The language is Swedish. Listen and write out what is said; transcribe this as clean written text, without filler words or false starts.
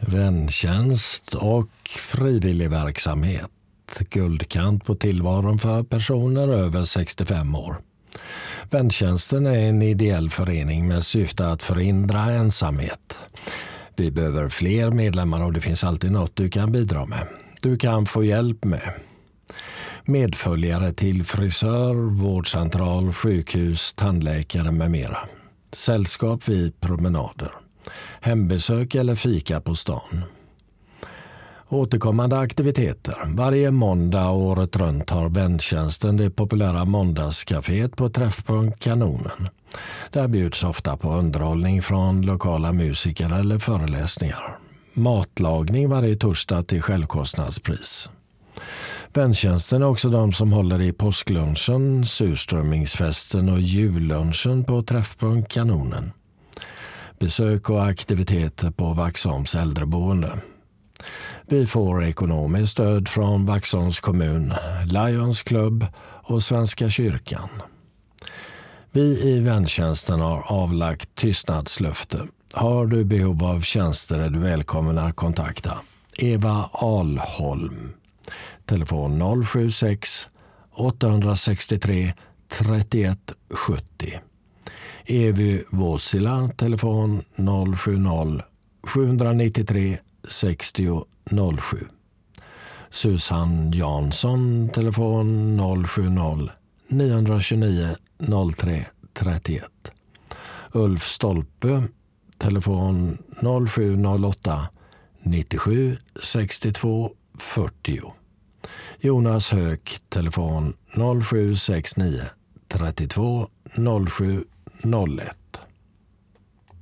Väntjänst och frivillig verksamhet. Guldkant på tillvaron för personer över 65 år. Väntjänsten är en ideell förening med syfte att förhindra ensamhet. Vi behöver fler medlemmar och det finns alltid något du kan bidra med. Du kan få hjälp med medföljare till frisör, vårdcentral, sjukhus, tandläkare med mera. Sällskap vid promenader. Hembesök eller fika på stan. Återkommande aktiviteter. Varje måndag året runt har väntjänsten det populära måndagscaféet på Träffpunkt Kanonen. Där bjuds ofta på underhållning från lokala musiker eller föreläsningar. Matlagning varje torsdag till självkostnadspris. Väntjänsten är också de som håller i påsklunchen, surströmmingsfesten och jullunchen på Träffpunkt Kanonen. Besök och aktiviteter på Vaxholms äldreboende. Vi får ekonomiskt stöd från Vaxholms kommun, Lions Club och Svenska kyrkan. Vi i väntjänsten har avlagt tystnadslöfte. Har du behov av tjänster är du välkommen att kontakta Eva Alholm. Telefon 076 863 31 70. Evy Våsila, telefon 070 793 60 07. Susan Jansson, telefon 070 929 03 31. Ulf Stolpe, telefon 0708 97 62 40. Jonas Höök, telefon 0769 32 07 01.